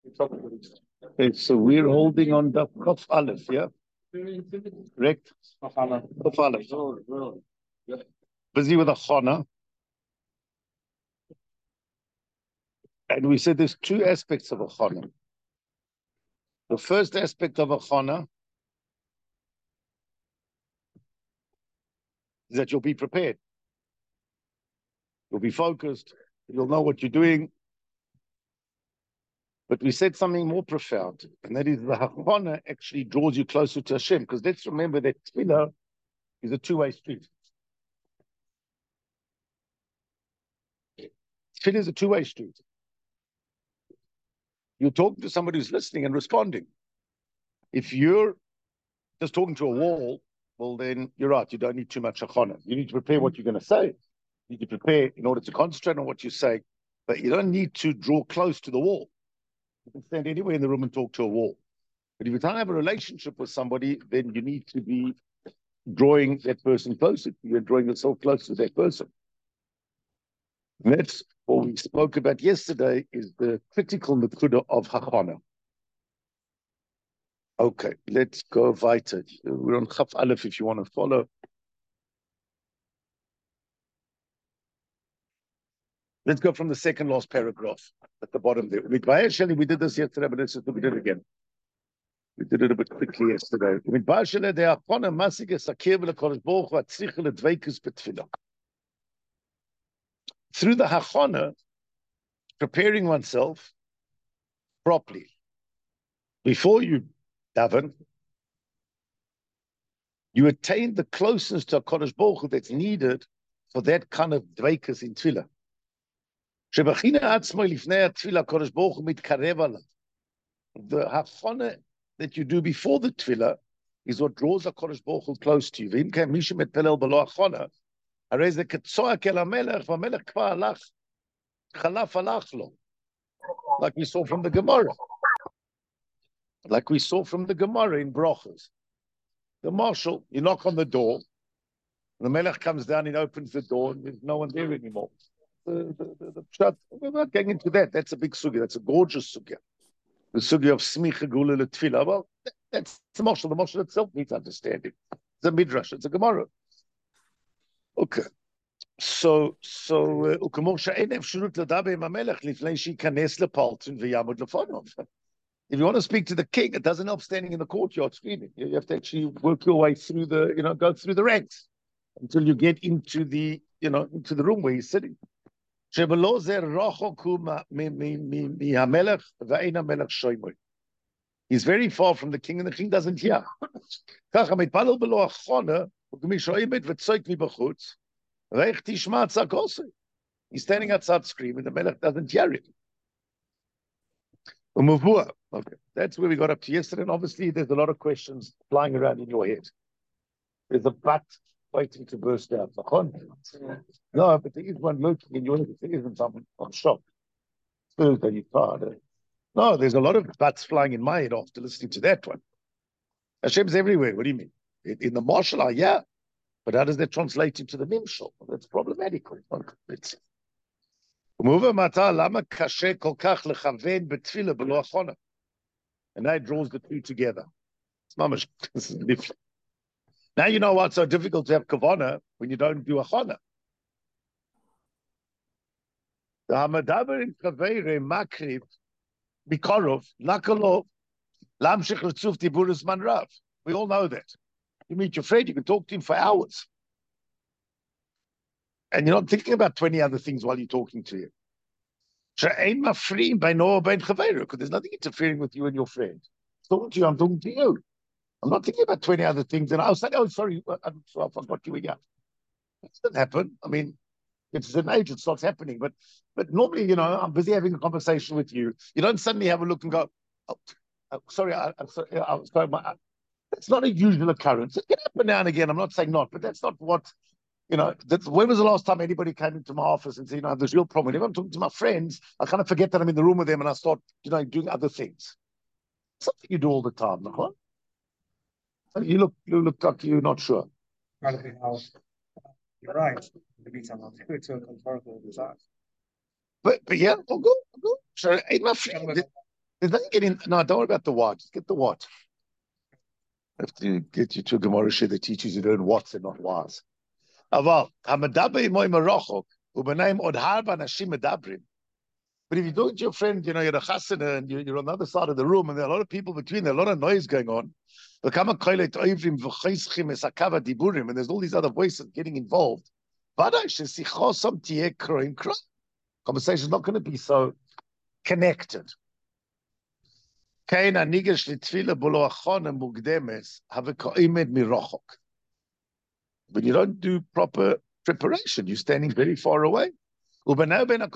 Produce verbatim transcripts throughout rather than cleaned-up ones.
Okay, so we're holding on the Kaf Aleph, yeah? Correct? Kaf Aleph. Busy with a Chana. And we said there's two aspects of a Chana. The first aspect of a Chana is that you'll be prepared. You'll be focused. You'll know what you're doing. But we said something more profound, and that is the Hachana actually draws you closer to Hashem. Because let's remember that Tefillah is a two-way street. Tefillah is a two-way street. You're talking to somebody who's listening and responding. If you're just talking to a wall, well, then you're right. You don't need too much Hachana. You need to prepare what you're going to say. You need to prepare in order to concentrate on what you say. But you don't need to draw close to the wall. You can stand anywhere in the room and talk to a wall. But if you don't have a relationship with somebody, then you need to be drawing that person closer. You're drawing yourself close to that person. And that's what we spoke about yesterday, is the critical nekuda of Hachana. Okay, let's go weiter. We're on Chaf Aleph if you want to follow. Let's go from the second last paragraph at the bottom there. We did this yesterday, but let's just do it again. We did it a bit quickly yesterday. Through the Hachana, preparing oneself properly. Before you daven, you attain the closeness to HaKadosh Baruch Hu that's needed for that kind of dveikus in Tefillah. The Hachana that you do before the Tefillah is what draws HaKadosh Baruch Hu close to you. Like we saw from the Gemara. Like we saw from the Gemara in Brochus. The marshal, you knock on the door, the Melech comes down, he opens the door, and there's no one there anymore. The, the, the, the, the, we're not getting into that. That's a big sugya. That's a gorgeous sugya. The sugya of smicha gula letfila. Well, that, that's the marshal. The marshal itself needs understanding. It's a midrash. It's a Gemara. Okay. So, so, uh, if you want to speak to the king, it doesn't help standing in the courtyard screaming. You have to actually work your way through the, you know, go through the ranks until you get into the, you know, into the room where he's sitting. He's very far from the king, and the king doesn't hear. He's standing outside screaming, the Melech doesn't hear it. Okay, that's where we got up to yesterday, and obviously there's a lot of questions flying around in your head. There's a butt waiting to burst out. No, but there is one lurking in your head. There isn't something. I'm shocked. Thursday, you tired. No, there's a lot of butts flying in my head after listening to that one. Hashem's everywhere. What do you mean? In, in the martial art, yeah. But how does that translate into the Mimshal? That's problematic. It's and that draws the two together. It's mamash. This is different. Now you know what's so difficult to have kavana when you don't do a chana. The hamadaber in kavere makrib bikorov lakalov lamshich letzuf tiburus man rav. We all know that. You meet your friend, you can talk to him for hours, and you're not thinking about twenty other things while you're talking to him. Because there's nothing interfering with you and your friend. I'm talking to you, I'm talking to you. I'm not thinking about twenty other things, and I'll say, oh, sorry, I'm sorry, I forgot you were young. That doesn't happen. I mean, it's an age, it starts happening. But but normally, you know, I'm busy having a conversation with you. You don't suddenly have a look and go, oh, oh sorry, I, I'm sorry, I'm sorry my, that's not a usual occurrence. It can happen now and again. I'm not saying not, but that's not what, you know, that's, when was the last time anybody came into my office and said, you know, there's a real problem? Whenever I'm talking to my friends, I kind of forget that I'm in the room with them and I start, you know, doing other things. Something you do all the time, no? You look, you look like you're not sure. You're right. It's a contortional disaster. But but yeah, I'll go, I'll go. So, hey, my friend, There's nothing getting, no, don't worry about the what. Just get the what. I have to get you to a Gemara share that teaches you to learn what's and not whys. Aval, hamadaber imoy marachok, ubenaim od harba nashim medabrim. But if you talk to your friend, you know, you're a chasana and you're, you're on the other side of the room and there are a lot of people between, there are a lot of noise going on. And there's all these other voices getting involved. Conversation is not going to be so connected. When you don't do proper preparation, you're standing very far away. So now standing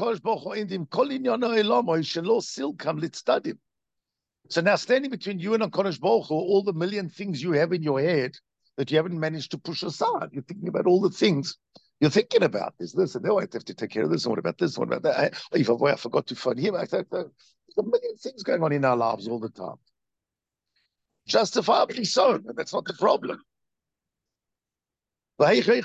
between you and HaKadosh Baruch Hu, all the million things you have in your head that you haven't managed to push aside. You're thinking about all the things you're thinking about. There's this, and oh, I have to take care of this, and what about this, and what about that? I, oh, I forgot to phone him. I thought, there's a million things going on in our lives all the time. Justifiably so, and that's not the problem. How are you going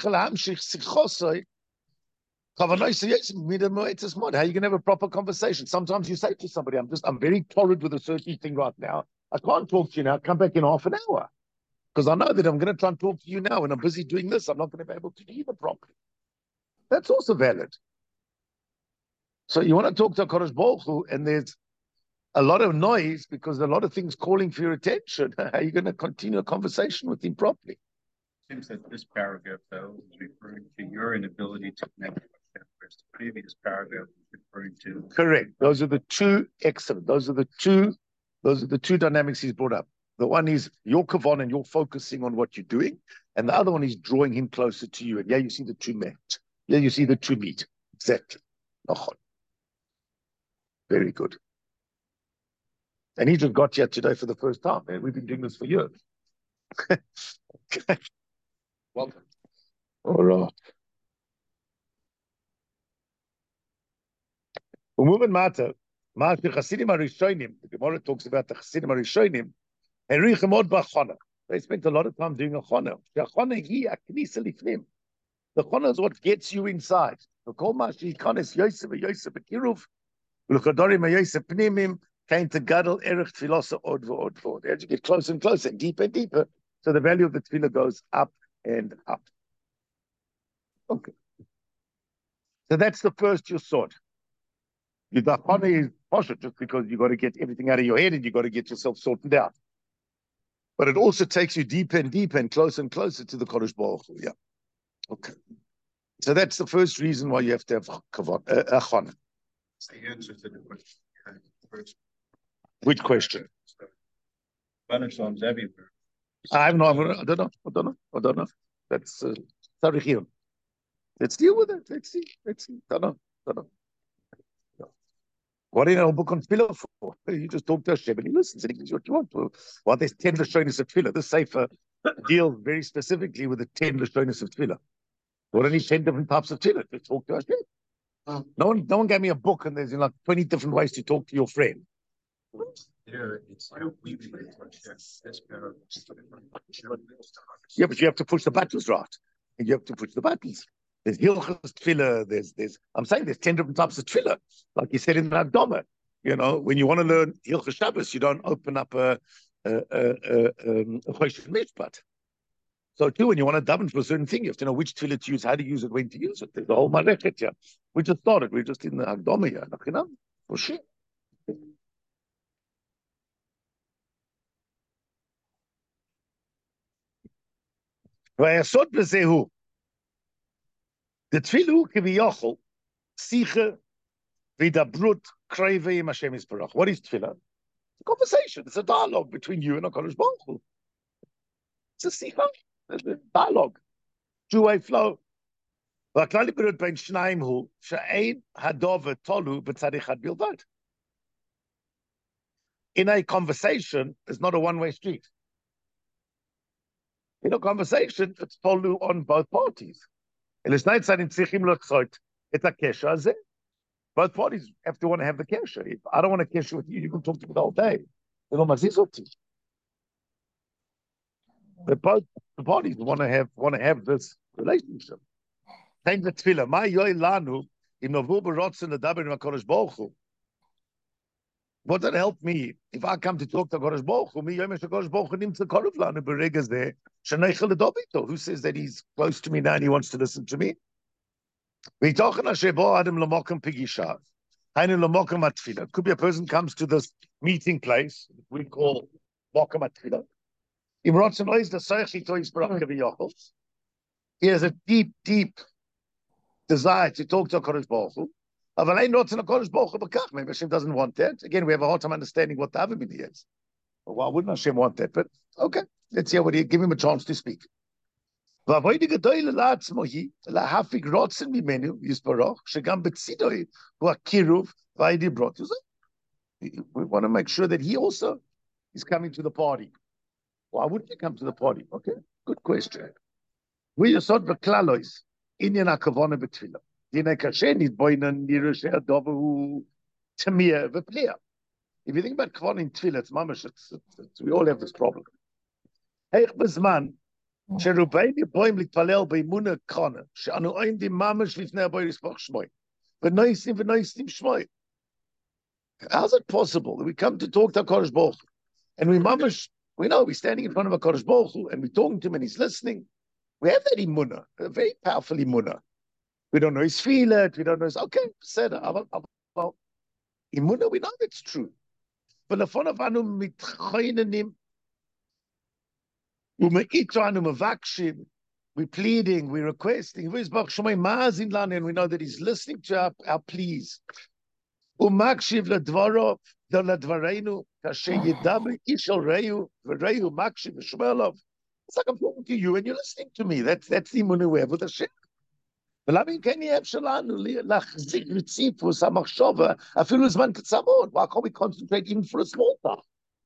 to have a proper conversation? Sometimes you say to somebody, I'm just, I'm very torrid with a certain thing right now. I can't talk to you now. Come back in half an hour. Because I know that I'm going to try and talk to you now and I'm busy doing this. I'm not going to be able to do it properly. That's also valid. So you want to talk to HaKadosh Baruch Hu and there's a lot of noise because there are a lot of things calling for your attention. How are you going to continue a conversation with him properly? It seems that this paragraph, though, is referring to your inability to connect with Hashem, whereas the previous paragraph is referring to. Correct. Those are the two excellent. Those are the two. Those are the two dynamics he's brought up. The one is your kavan and you're focusing on what you're doing, and the other one is drawing him closer to you. And yeah, you see the two meet. Yeah, you see the two meet. Exactly. Very good. And he just got here today for the first time. Man, we've been doing this for years. Okay. Welcome. All right. Umuman matter. The Chassidim Arishonim. The Gemara talks about the Chassidim Arishonim. They spent a lot of time doing a chana. The chana is what gets you inside. As you get closer and closer, deeper and deeper, so the value of the tefillah goes up and up. Okay. So that's the first yesod. The chana is poshet just because you got to get everything out of your head and you got to get yourself sorted out. But it also takes you deeper and deeper and closer and closer to the Kodesh Baruch Hu. Yeah. Okay. So that's the first reason why you have to have kavod, uh, a chana. It's the answer to the question. First. Which question? Thunderstorms everywhere. I have no, I don't know. I don't know. I don't know. That's uh, let's deal with it. Let's see. Let's see. Don't know. Don't know. What do you know a book on tefillah for? You just talk to Hashem and he listens and he gives you what you want. Well, well there's ten lashonis of tefillah. This sefer deals very specifically with the ten lashonis of tefillah. What are these ten different types of tefillah? Just talk to Hashem. Oh. No one, no one gave me a book and there's you know, like twenty different ways to talk to your friend. There, it's we this paragraph. Yeah, but you have to push the buttons right, and you have to push the buttons. There's hilchos tefillah. There's, there's. I'm saying there's ten different types of tefillah, like you said in the Agdama. You know, when you want to learn hilchos Shabbos, you don't open up a a a a, um, a Choshen Mishpat. So too, when you want to daven for a certain thing, you have to know which tefillah to use, how to use it, when to use it. There's a whole malechet here. We just started. We're just in the Agdama here. You know, for sure. Vayasod b'zehu. The tefillah kiviyachol sicha v'dabrut krevei im Hashem Yisbarach. What is tefillah? It's a conversation. It's a dialogue between you and HaKadosh Baruch Hu. It's a sicha, a dialogue, two-way flow. V'aklal berut ben shnayim hu she'ein hadov tolu b'tzad echad bilvad. In a conversation, it's not a one-way street. In a conversation, it's tolu on both parties. Both parties have to want to have the kesher. If I don't want to kesher with you, you can talk to me the whole day. But both the parties want to have want to have this relationship. Thank the tefillah. My yoy lanu im novu berotzen ledaber im HaKadosh Baruch Hu. What that help me if I come to talk to Kodesh Baruch Hu? Me Yom Kodesh Baruch Hu nimtza korov lanu beregas there. Sheneichel ledobito. Who says that he's close to me now and he wants to listen to me? V'itochen asher bo adam lamokem pigishav. Hainu lamokem atfila. Could be a person comes to this meeting place we call mokem atfila. Im rotzen ois the soichi tois barach v'yochos. He has a deep, deep desire to talk to Kodesh Baruch Hu. Maybe Hashem doesn't want that. Again, we have a hard time understanding what the Avimini is. Well, why wouldn't Hashem want that? But okay, let's hear what he give him a chance to speak. We want to make sure that he also is coming to the party. Why wouldn't he come to the party? Okay, good question. We just thought the klalois inyan hakavana betfilah. If you think about Kvan in Tefillah, it's mamash. It's, it's, it's, we all have this problem. The How's it possible that we come to talk to HaKadosh Baruch Hu, and we mamash, we know we're standing in front of HaKadosh Baruch Hu, and we're talking to him, and he's listening. We have that imunah, a very powerful imunah. We don't know his feeling, we don't know his, okay, said, well, imunah, we know that's true. But the fun of anu mitchaynenim, umeito anu mevakshim, we're pleading, we're requesting, and we know that he's listening to our, our pleas. Umakshiv ledvarov, ledvareinu, kasher yidabri ishal reyu, v'reyu makshiv v'shmelov. It's like I'm talking to you and you're listening to me. That's that's the imunah we have with Hashem. Why can't we concentrate even for a small time?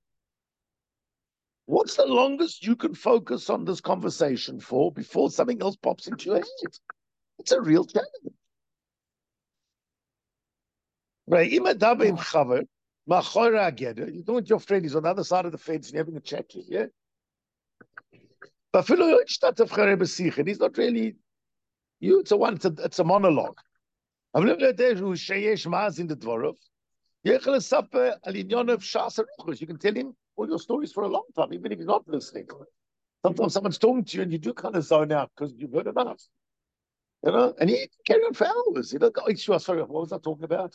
What's the longest you can focus on this conversation for before something else pops into your head? It's a real challenge. Right? You know what your friend is on the other side of the fence and you're having a chat with, yeah? But he's not really you. It's a one. It's a, it's a monologue. You can tell him all your stories for a long time, even if he's not listening. Sometimes someone's talking to you and you do kind of zone out because you've heard enough. You know, and he carry on for hours. You don't go, oh, sorry, what was I talking about?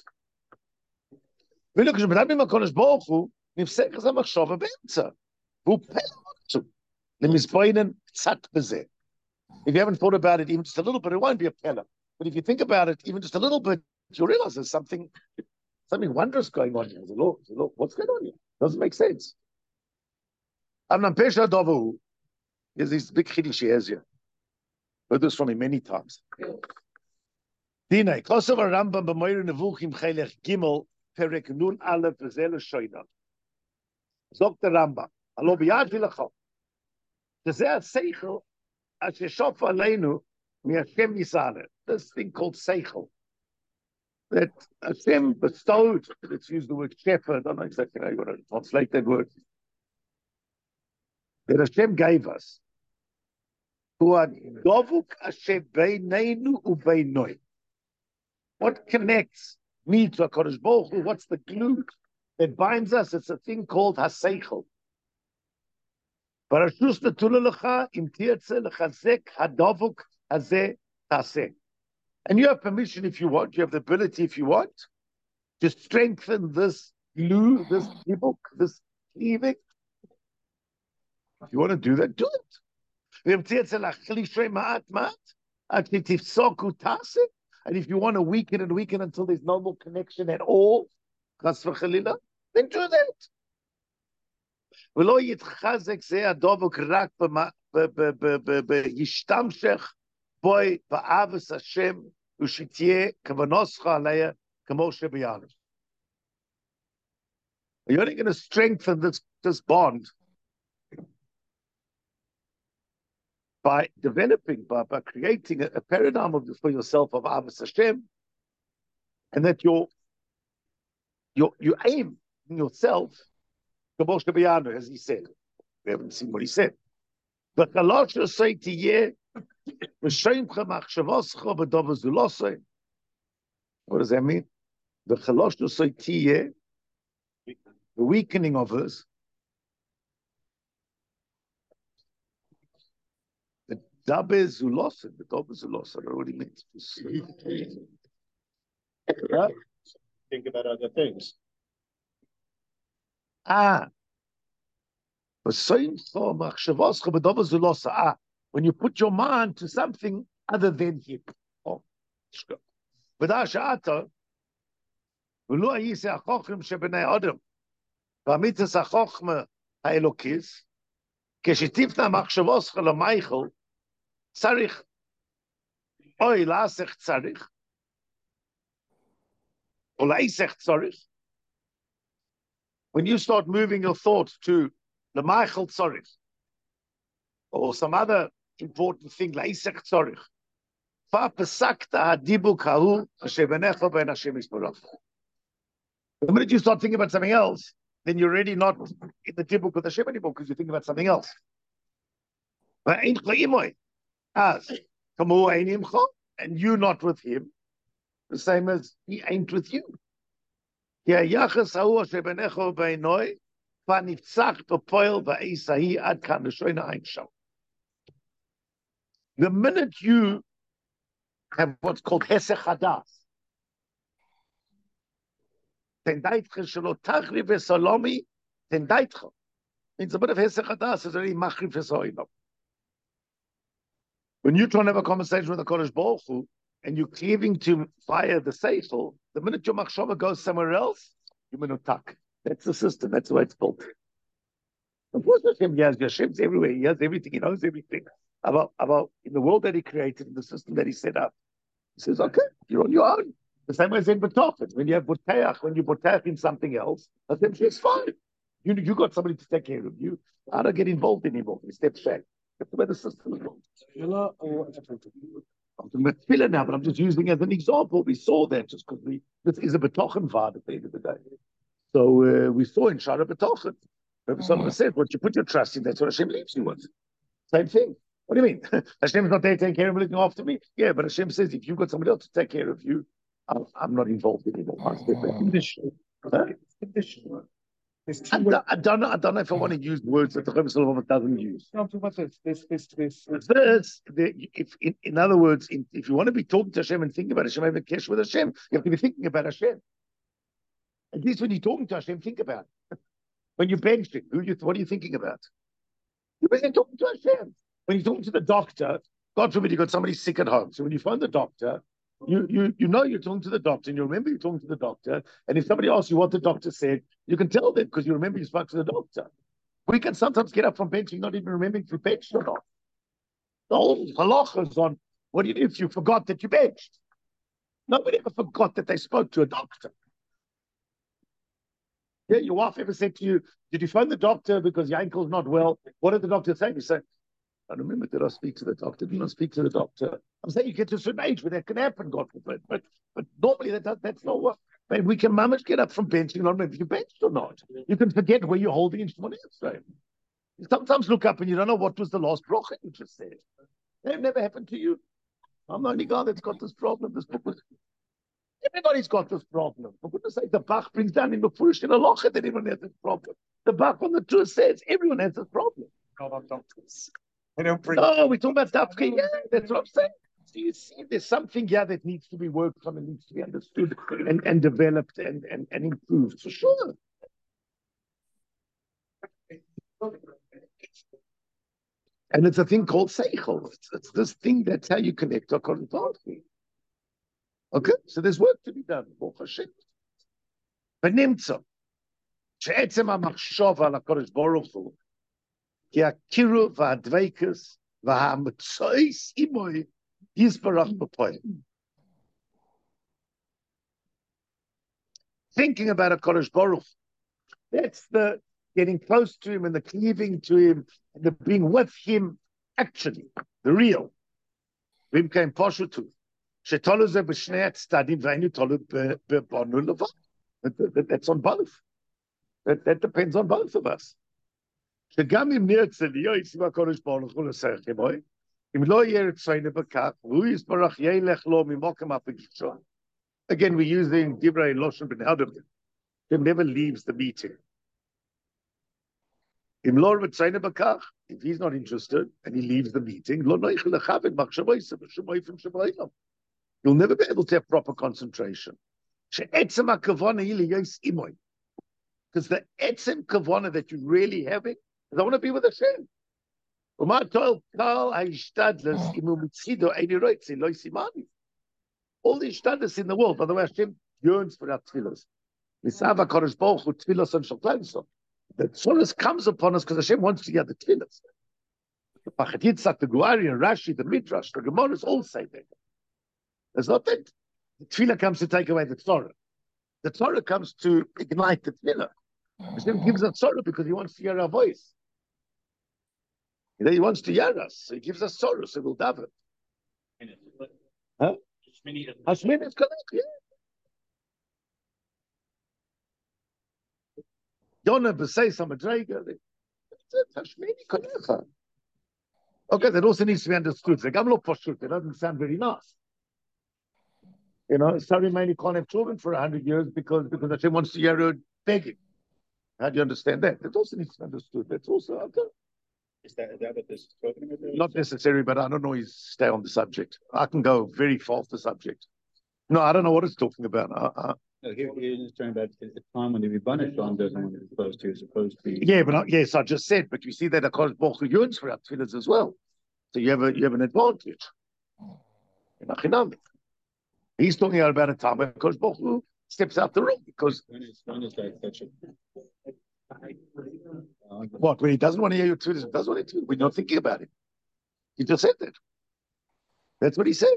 If you haven't thought about it even just a little bit, it won't be a pella. But if you think about it even just a little bit, you'll realize there's something something wondrous going on here. Look, look, what's going on here? Doesn't make sense. Amnam Pesha Dovu is this big chiddush he has here. Heard this from him many times. Dinay, Kosovo Rambam b'Moira Nevuchim Chelech Gimel Perek Nun Aleph V'Zel Shoina. Zok the Rambam. Alo b'yad v'lachol. Zeh Seichel. This thing called Seichel, that Hashem bestowed, let's use the word shepherd, I don't know exactly how you want to translate that word, that Hashem gave us. What connects me to HaKadosh Baruch Hu? What's the glue that binds us? It's a thing called HaSeichel. And you have permission if you want, you have the ability if you want, to strengthen this glue, this book, this cleaving. If you want to do that, do it. And if you want to weaken and weaken until there's no more connection at all, then do that. ולא יתחזק זה הדבוק רק בישתמשך בוי באהבת השם ושתהיה כוונתך עליה כמו שביאנו. You're only going to strengthen this, this bond by developing, by, by creating a, a paradigm of, for yourself of Ahavas Hashem, and that your, your, you aim in yourself as he said. We haven't seen what he said. But what does that mean? the weakening of us, the dabe zulosa, the dabe zulosa, I don't know what he means. Yeah. Think about other things. Ah. Ah. When you put your mind to something other than him. Oh. ולא היסה החוכם שבני אדם, והמיתוס החוכמה האלוקיס, כשתפנה מחשבוסך למייכל, צריך, אוי לעסך צריך, או לעסך צריך. When you start moving your thoughts to למייכל צריך, or some other important thing, לעסך צריך, כבר פסקת הדיבוק ההוא, אשר ביניך ובין השם יתברך. The minute you start thinking about something else, then you're already not in the dibuk with Hashem anymore because you're thinking about something else. As and you not with him, the same as he ain't with you. The minute you have what's called hesech hadas, Tendaitcha shelo tachri v'salomi, tendaitcha. Means a bit of hesech hadas is already machri v'soilam. When you try to have a conversation with the Kodesh Baruch Hu, and you're cleaving to fire the seichel, the minute your machshava goes somewhere else, you're menutak. That's the system. That's the way it's built. Of course, Hashem, he has Hashem's everywhere. He has everything. He knows everything about about in the world that he created, in the system that he set up. He says, "Okay, you're on your own." The same way as in B'tofet. When you have Boteach, when you Boteach in something else, Hashem says, fine. You, you got somebody to take care of you. I don't get involved anymore. You step back. That's the way the system is built. I'm talking about tefillah now, but I'm just using it as an example. We saw that just because we, this is a B'tochen Vad at the end of the day. So uh, we saw in Shara B'tochen. Rabbi Solomon said, what you put your trust in, that's what Hashem leaves you with. Same thing. What do you mean? Hashem's not there taking care of me, looking after me? Yeah, but Hashem says, if you've got somebody else to take care of you, I'm, I'm not involved anymore. I step back. Conditional. Huh? Conditional. I, don't, I don't know. I don't know if I want to use words that the Rebbe Solomon doesn't use. No, but this, this, this, this. This, the, if in, in other words, in, if you want to be talking to Hashem and thinking about Hashem, have a kesh with Hashem, you have to be thinking about Hashem. At least when you're talking to Hashem, think about it. When you're benching, who you, what are you thinking about? You're busy talking to Hashem. When you're talking to the doctor, God forbid you got somebody sick at home. So when you find the doctor, you you you know you're talking to the doctor, and you remember you're talking to the doctor. And if somebody asks you what the doctor said, you can tell them because you remember you spoke to the doctor. We can sometimes get up from benching, not even remembering if you benched or not. The whole halacha is on what do you do if you forgot that you benched? Nobody ever forgot that they spoke to a doctor. Yeah, your wife ever said to you, did you phone the doctor because your ankle's not well? What did the doctor say? You say, I remember, did I speak to the doctor? Didn't I speak to the doctor? I'm saying you get to a certain age where that can happen, God forbid. But but normally that does, that's not what. But we can manage get up from benching, not remember if you benched or not. You can forget where you're holding instrument else. You sometimes look up and you don't know what was the last bracha you just said. That never happened to you. I'm the only guy that's got this problem. This book was. Everybody's got this problem. For goodness sake, the Bach brings down in the Furush in a locha that everyone has this problem. The Bach on the tour says everyone has this problem. Not on doctors. They don't bring. Oh, we're talking about Dafka. Yeah, that's what I'm saying. So you see, there's something here that needs to be worked on and needs to be understood and, and developed and, and, and improved, for sure. And it's a thing called Seichel. It's, it's this thing that's how you connect to Kohen. Okay, so there's work to be done. Baruch Hashem. ונמצא שעצם המחשוב על הקדוש ברוך הוא, כי הקירו והדבקות והמצויס עמוי יתברך בפועל. Thinking about a Kodesh Baruch, that's the getting close to him and the cleaving to him and the being with him, actually, the real. Vim came poshutu. Shetolu ze b'shnei tzaddim v'einu tolu b'bonu levad. That's on both. That, that depends on both of us. שגם אם נרצה להיות עם הקודש ברוך הוא לסייך עמוי, אם לא יהיה רצונו בכך, והוא יתברך ילך לו ממקום הפגישה. Again, we're using Divrei Loshen Ben Adam. He never leaves the meeting. Im Lor Ritzaina Bakach, if he's not interested and he leaves the meeting, Lo Noichel Lechaved Machshavoisa B'Shemoifim Sheboilam. You'll never be able to have proper concentration. She'etzem HaKavona Ili Yos Imoy. Because the etzem kavana that you're really having is I want to be with Hashem. Umar told Kal Haishtadlas Imu Mitzido Eini Roitzi Lo Simani. All the ishtadlas in the world, by the way, Hashem yearns for our tefillas. Misava Kodesh Baruch Hu tefillas and shoklanso. The tefillas comes upon us because Hashem wants to hear the tefillas. The Pachat Yitzhak, the Guari, Rashi, the Midrash, the Gemaras all say that. There's not that the tefillah comes to take away the Torah. The Torah comes to ignite the tefillah. Hashem gives us sorrow because He wants to hear our voice. You know, He wants to hear us, so He gives us sorrow, so we'll daven. Huh? Hashmin is correct, yeah. Yonah b'sei samadrega. Hashmin is correct. Okay, that also needs to be understood. The Gamlo Poshut, it doesn't sound very nice. You know, sorry, man, you can't have children for a hundred years because because Hashem wants to hear her begging. How do you understand that? That also needs to be understood. That's also okay. Is that, is that what this is talking about? Not necessary, but I don't know. He's stay on the subject. I can go very far off the subject. No, I don't know what it's talking about. I, I, No, here, here he's talking about the time when the Rebbeinu Shalom doesn't want to be supposed to, supposed to be. yeah, but I, yes, I just said. But you see that Hakadosh Baruch Hu yearns for our tefillahs as well. So you have a you have an advantage. He's talking about a time when Hakadosh Baruch Hu steps out the room because When is, when is that such a? what? When he doesn't want to hear your tefillahs, he doesn't want to. We're not thinking about it. He just said that. That's what he said.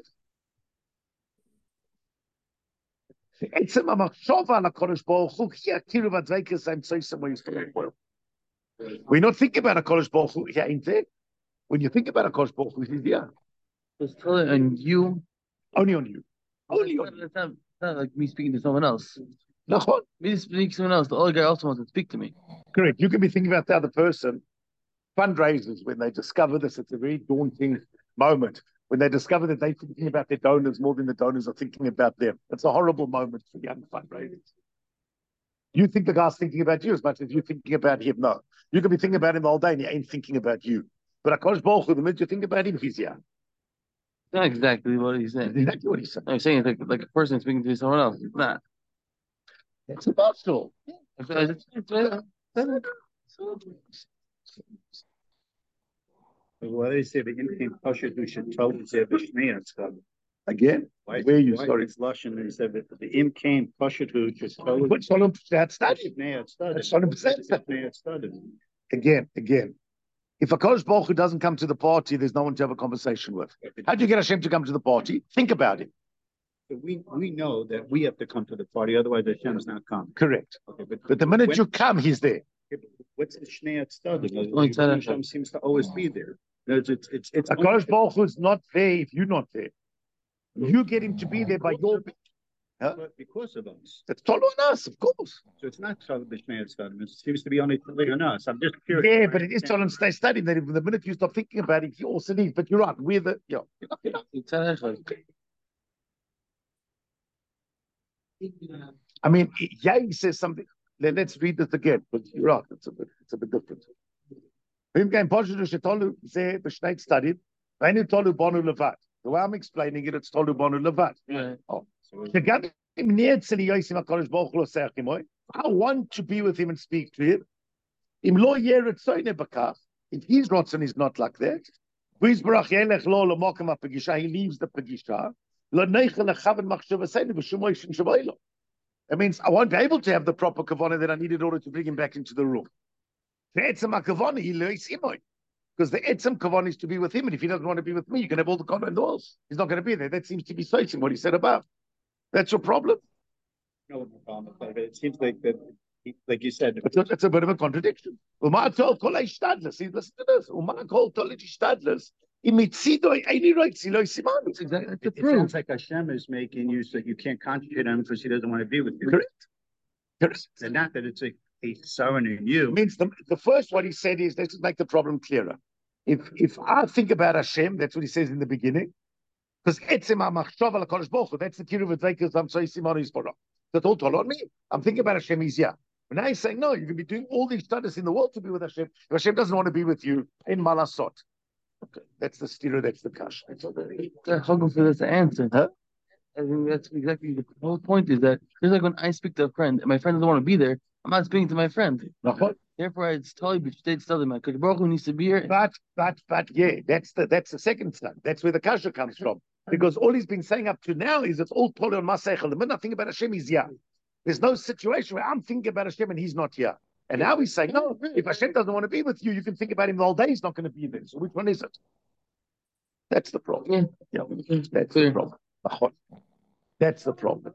We're not thinking about a Kodesh Baruch Hu here, ain't there? When you think about a Kodesh Baruch Hu, he's here. Just tell it and you. Only on you. Only on you. It's not, it's not like me speaking to someone else. Nachon. Me speaking to someone else. The other guy also wants to speak to me. Correct. You can be thinking about the other person. Fundraisers, when they discover this, it's a very daunting moment. When they discover that they're thinking about their donors more than the donors are thinking about them. It's a horrible moment for young fundraisers. You think the guy's thinking about you as much as you're thinking about him. No. You can be thinking about him all day and he ain't thinking about you. But HaKadosh Baruch Hu, the minute you think about him, he's here. Not exactly what he's saying. That's exactly what he's saying. I'm saying it's like, like a person speaking to someone else. It's not. It's about soul. It's, it's, it's, it's, Why do you say the Imkim Pasha who should tell the Zebishneya stuff? Again, Why, where you why sorry. it's Lashon and he said that the Imkim Pasha who should tell the But Shalom had studied. Bishneya studied. That's Shalom said. Bishneya studied. Again, again. If a Kodesh Baruch Hu doesn't come to the party, there's no one to have a conversation with. How do you get Hashem to come to the party? Think about it. So we we know that we have to come to the party, otherwise Hashem's not coming. Correct. Okay, but, But the minute when- you come, he's there. what's the Shnei study? Like that. Hashem seems to always be there. No, It's it's it's, it's A Kodesh Baruch Hu is not there if you're not there. You get him to be there by your. Huh? But because of us. That's all on us, of course. So it's not Shalom B'Shnei Study. It seems to be only on us. I'm just curious. Yeah, but it is Shalom stay studying that if the minute you stop thinking about it, he also needs. But you're right. We're the. Yeah. You know, you know. I mean, Yang says something. Let, let's read this again. But you're right. It's a bit. It's a bit different. Him came Poshu Shetolu Ze B'Shnei studied. Then Tolu Bonu Levat. The way I'm explaining it, it's Tolu Bonu Levat. Right. Oh. So I want to be with him and speak to him. If his rotzen is not like that, he leaves the Pagisha. That means I won't be able to have the proper kavana that I need in order to bring him back into the room. Because the etzem kavana is to be with him, and if he doesn't want to be with me, you can have all the kavana in the world. He's not going to be there. That seems to be citing what he said above. That's your problem. no no problem. But it seems like that, like you said, It's a, it's a bit of a contradiction. Uma told kolei shtadlers. See, listen to this. Uma called tolei shtadlers. Imitzido any right silo simanu. It's exactly it, the it proof. sounds like Hashem is making you so you can't concentrate on him because he doesn't want to be with you. Correct. Correct. And not that it's a, a sorrow in you. It means the, the first what he said is let's make the problem clearer. If if I think about Hashem, that's what he says in the beginning. Because etzem ha'machshava l'kodesh baruch hu, that's the kiruv v'tzeikus I'm sorry simanu is for. That's all told on me. I'm thinking about Hashem. He's here. But now he's saying, no, you can be doing all these studies in the world to be with Hashem. If Hashem doesn't want to be with you, in malasot. Okay, that's the stira, that's the kash. That's all there is. How come that's the answer? Huh? I think that's exactly the whole point is that just like when I speak to a friend and my friend doesn't want to be there, I'm not speaking to my friend. Nachon? Therefore, it's totally but states tell them because Baruch Hu needs to be here. But, but, but, yeah, that's the that's the second step. That's where the kasha comes from. Because all he's been saying up to now is it's all totally on Masechel. The minute I think about Hashem, he's here. There's no situation where I'm thinking about Hashem and he's not here. And now he's saying, no, if Hashem doesn't want to be with you, you can think about him the whole day. He's not going to be there. So which one is it? That's the problem. Yeah, yeah that's the problem. That's the problem.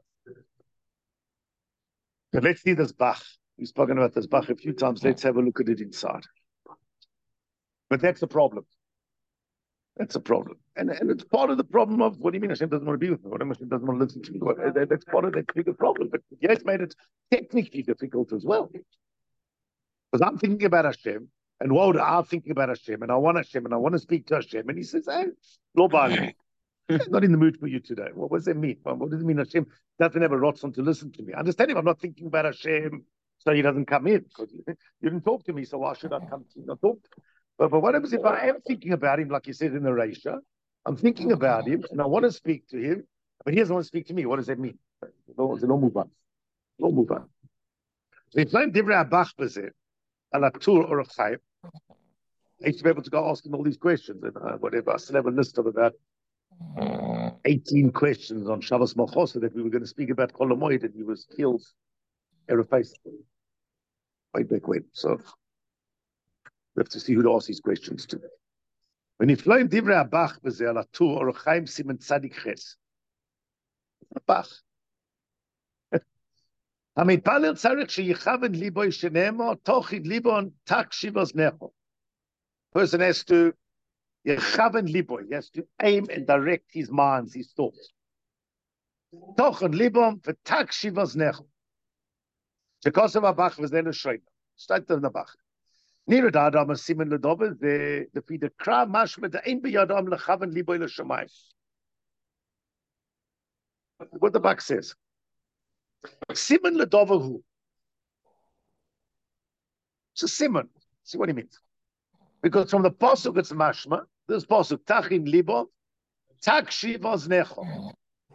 But let's see this Bach. We've spoken about this Bach a few times. Let's have a look at it inside. But that's the problem. That's a problem. And, and it's part of the problem of, what do you mean Hashem doesn't want to be with me? What do you mean Hashem doesn't want to listen to me? What, that, that's part of that bigger problem. But yeah, it's made it technically difficult as well. Because I'm thinking about Hashem, and what I'm thinking about Hashem, and I want Hashem, and I want to speak to Hashem, and he says, hey, lo bali. I'm not in the mood for you today. Well, what does that mean? What does it mean Hashem doesn't have a rotzon to listen to me? I understand him. I'm not thinking about Hashem, so he doesn't come in. Because you, you didn't talk to me, so why should I come to you? Not talk to him. But, but what happens if I am thinking about him, like you said in the Reisha? I'm thinking about him, and I want to speak to him, but he doesn't want to speak to me. What does that mean? No, no move on. No move on. So if I'm Divrei Abach Bezeh, ala Tur or a Chayim, I used to be able to go ask him all these questions, and uh, whatever. I still have a list of about eighteen questions on Shabbos Malchosa that we were going to speak about Chol Hamoed, and he was killed Erev Pesach way back when. So we have to see who to ask these questions to. When he flew in Divrei Abach Bezeh ala Tur or a Chayim Siman Tzadik Ches. Abach. המתפלל צריך שיכוון ליבו שנאמר, תוכן ליבו תקשיב אוזניך. Person has to Yechaven libo. He has to aim and direct his minds, his thoughts. Tochen libom v'takshiv oznechom. Shekosav Abach v'zeh l'shoyna. Steht in der Bach. Nira da adam simen ledove the the fi the kra mashma the ein biyadam lechaven libo l'shamayim. What the Bach says. Simen ledove hu. It's a simen. See what he means. Because from the pasuk it's mashma. This pasuk tachin libo, takshiv oznecho.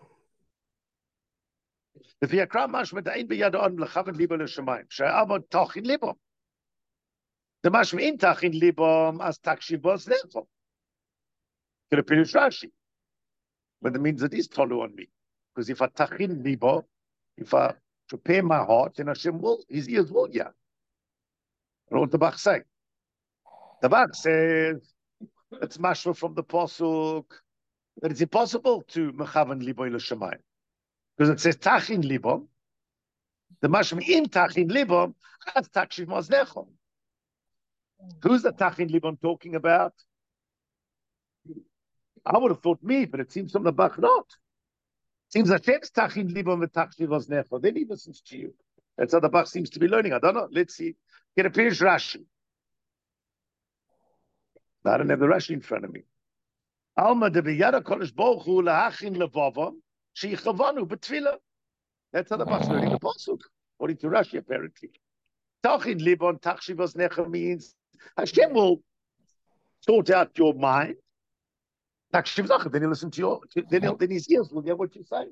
If you akram mashma da'in biyadon lechaven libo l'shamayim, she'amod tachin libo. The mashma in tachin libo as takshiv oznecho. Can it finish Rashi? But that means it is tolu on me. Because if I tachin libo, if I prepare my heart, then Hashem will, his ears will, yeah. And what the Bach say? The Bach says it's mashma from the pasuk that it's impossible to mechaven libo l'shamayim because it says tachin libo. The mashma in tachin libo has takshiv maznecho. Who's the tachin libo talking about? I would have thought me, but it seems from the Bach not. It seems that Hashem's tachin libo and takshiv maznecho. Then he listens to you. That's how the Bach seems to be learning. I don't know. Let's see. Get a Pirish Rashi. I don't have the Rashi in front of me. Alma de biyada kodesh baruch hu lahachin levavam sheyichavanu b'tefillah. That's how the Bach's learning the pasuk, according to Rashi apparently. Tachin libon takshiv oznecha means Hashem will sort out your mind. Takshiv zacha, then he'll listen to your, then, he'll, then his ears will hear what you say.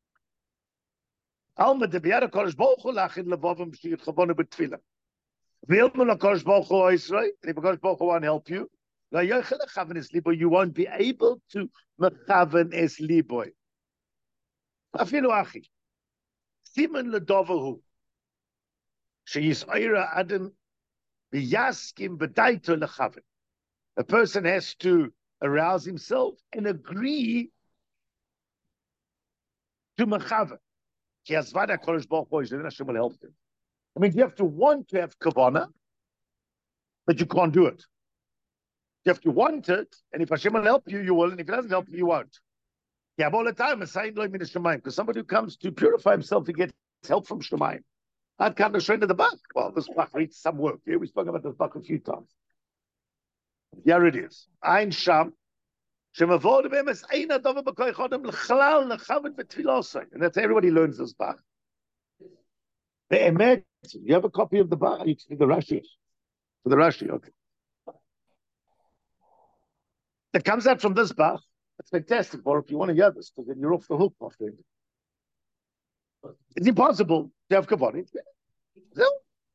Alma de biyada kodesh baruch hu lahachin levavam sheyichavanu b'tefillah. V'ilma lakodesh baruch hu Yisrael, and if Kodesh Baruch Hu won't help you, you won't be able to mechaven es liboy. Afilu achi. Siman ledovahu. Sheyis oira adam biyaskim b'daito lechaven. A person has to arouse himself and agree to mechaven. Ki azvada kodesh baruch hu, then Hashem will help him. I mean, you have to want to have kavanah, but you can't do it. You have to want it, and if Hashem will help you, you will, and if He doesn't help you, you won't. Yeah, all the time, because somebody who comes to purify himself, he gets help from Shemayim. I'd come to show the Bach. Well, this Bach needs some work. Yeah, we spoke about this Bach a few times. Here it is. Ein Sham. And that's how everybody learns this Bach. You have a copy of the Bach? You can the Rashi. For the Rashi, okay. That comes out from this Bach. That's fantastic, or if you want to hear this, because then you're off the hook, my friend. It's impossible to have Kavod. No.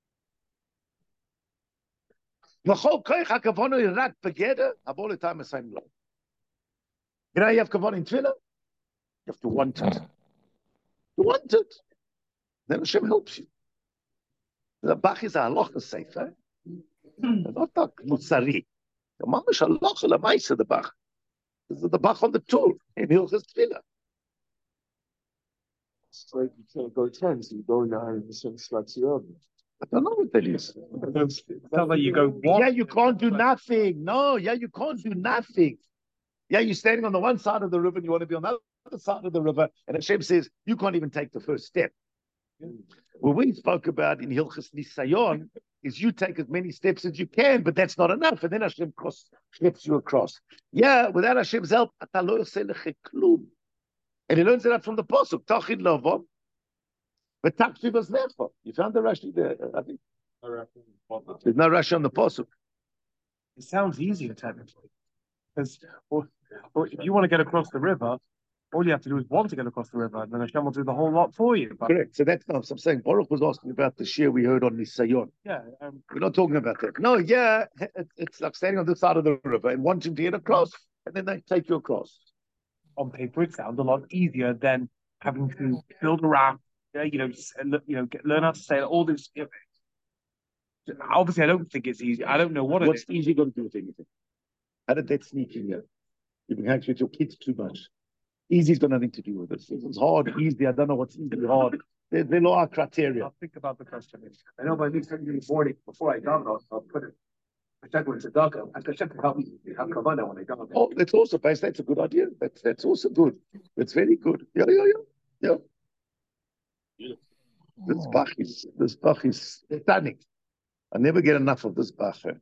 V'chol koich hakavonu irak begeder, abol etam esayim lo. You know, you have Kavod in Tefillah, you have to want it. You want it. Then Hashem helps you. The Bach is a halacha sefer. Not a musari. The mamash halacha lemaisa the Bach. This is the Bach on the tour in Hilchas Tefillah. It's like you can't go ten, so you go nine and some slots you up. I don't know what that is. It's not like you go one. Yeah, you can't do nothing. No, yeah, you can't do nothing. Yeah, you're standing on the one side of the river and you want to be on the other side of the river, and Hashem says you can't even take the first step. What we spoke about in Hilchas Nisayon is you take as many steps as you can, but that's not enough, and then Hashem cross, steps you across. Yeah, without Hashem's help, ata lo yoseh lecha klum. And he learns that from the Pasuk, Tachid Lavom, but Taktiv was never. You found the Rashi there, I think. There's no Rashi on the Pasuk. It sounds easier technically, because or, or if you want to get across the river, all you have to do is want to get across the river, and then Hashem will do the whole lot for you. But Correct. So that's no. So I'm saying Baruch was asking about the shir we heard on Nisayon. yeah, um, We're not talking about that. No, yeah, it, it's like standing on this side of the river and wanting to get across, and then they take you across. on paper it sounds a lot easier than having to build a raft. Yeah, you know, s- and, you know, get, learn how to sail. All this. You know, obviously, I don't think it's easy. I don't know what it What's is. easy going to do with anything? How did that sneak in here? You've been hanging with your kids too much. Easy's got nothing to do with it. It's hard, easy. I don't know what's easy, hard. There, there are criteria. I'll think about the question. I know by least in the morning before I daven, I'll, I'll put it. I check when it's a dark. I can check to help me have kavana when I daven. Oh, that's also based. That's a good idea. That's that's also good. That's very good. Yeah, yeah, yeah, yeah. This Bach is this Bach is stunning. I never get enough of this Bach. eh.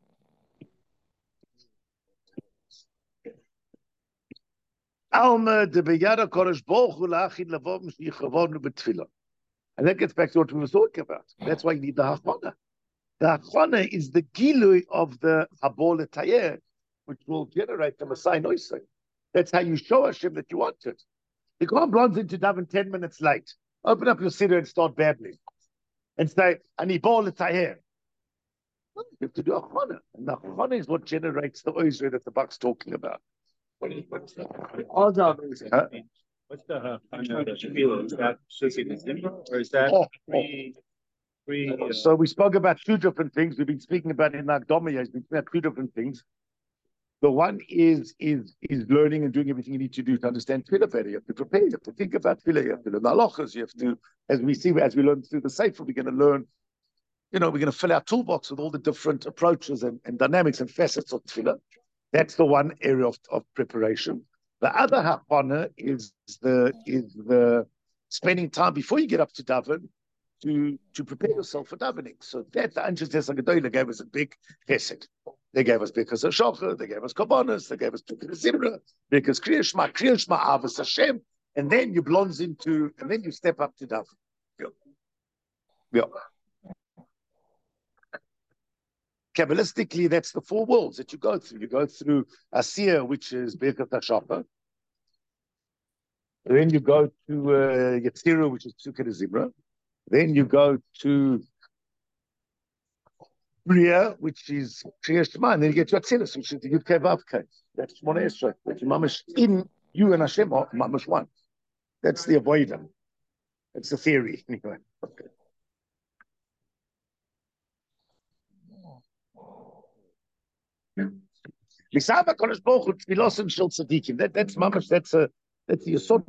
Alma de beyada kodesh boch ulachid lavom shichavonu betfilah. And that gets back to what we were talking about. That's why you need the hachana. The hachana is the gilui of the habol tayer, which will generate the Messiah noising. That's how you show Hashem that you want it. You can't blonde into daven ten minutes late. Open up your siddur and start babbling, and say ani bol tayer. You have to do hachana, and the hachana is what generates the oizre that the Bach's talking about. All davenings. Huh? What's the, uh, I know that you feel, is that Susi the Zimra, or is that Oh, pre, pre, uh, So we spoke about two different things. We've been speaking about in Akdama, we've been speaking about two different things. The one is is is learning and doing everything you need to do to understand tefillah better. You have to prepare. You have to think about tefillah. You have to learn the halachas. You have to, as we see, as we learn through the sefer, we're going to learn. You know, we're going to fill our toolbox with all the different approaches and, and dynamics and facets of tefillah. That's the one area of, of preparation. The other hachana is the is the spending time before you get up to daven to to prepare yourself for davening. So that the Anshe Tzedek Gedolah gave us a big chesed. They gave us because of Shocher, they gave us Kabbanas, they gave us Tukei Zimra, because Kriya Shema, Kriya Shema, Avos Hashem, and then you blonze into, and then you step up to daven. Yeah. Yeah. Kabbalistically, that's the four worlds that you go through. You go through Asiyah, which is Birkat HaShachar. Then you go to uh, Yetzirah, which is Psukei Zimra. Then you go to Bria, which is Kriya Shema, and then you get to Atzilus, which is the Yud Kei Vav Kei. That's one Esrei. That's mamash in you and Hashem are mamash one. That's the avoider. That's the theory. Anyway. Okay. That, that's mamash. That's a that's the yesod